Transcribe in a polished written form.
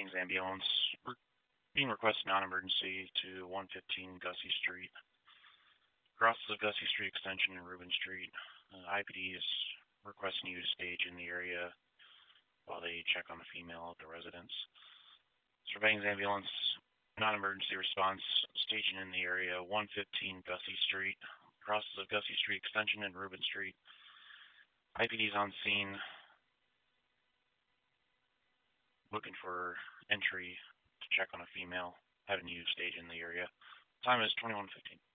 Bangs ambulance. We're being requested non-emergency to 115 Gussie Street. Crosses of Gussie Street Extension and Rubin Street. IPD is requesting you to stage in the area while they check on the female at the residence. Sir Bangs ambulance, non-emergency response, staging in the area 115 Gussie Street. Crosses of Gussie Street Extension and Rubin Street. IPD's on scene, looking for entry to check on a female, having you stage in the area. Time is 21:15.